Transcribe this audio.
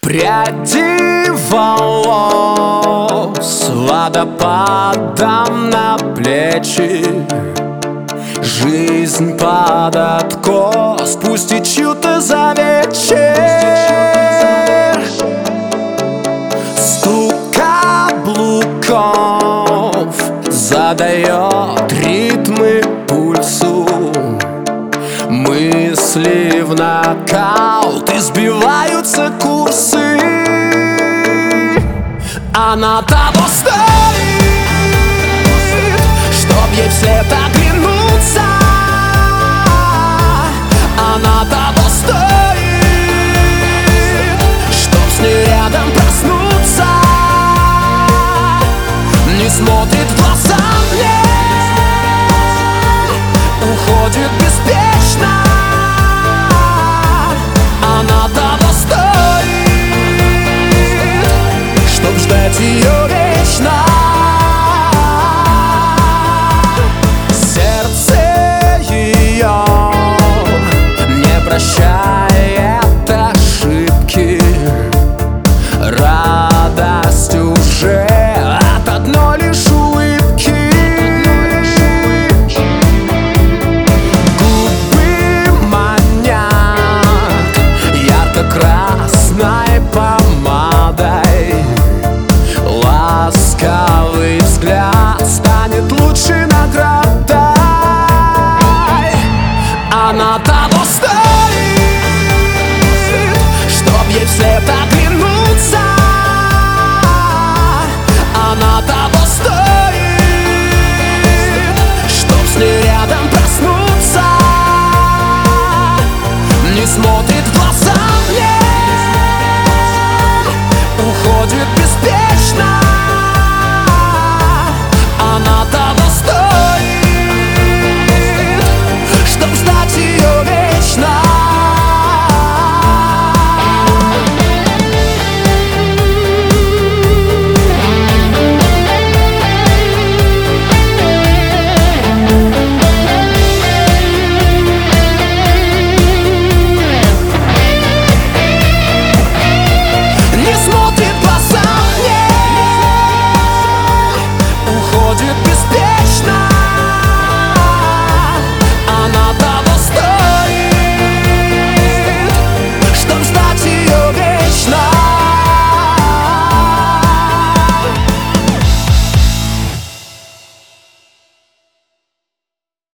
Пряди волос водопадом на плечи. Жизнь под откос, пусть и чью-то за вечер. Стук каблуков задает ритмы пульсу. Мысли в нокаут, избиваются курсы. Она того стоит, чтоб ей вслед оглянуться. Она того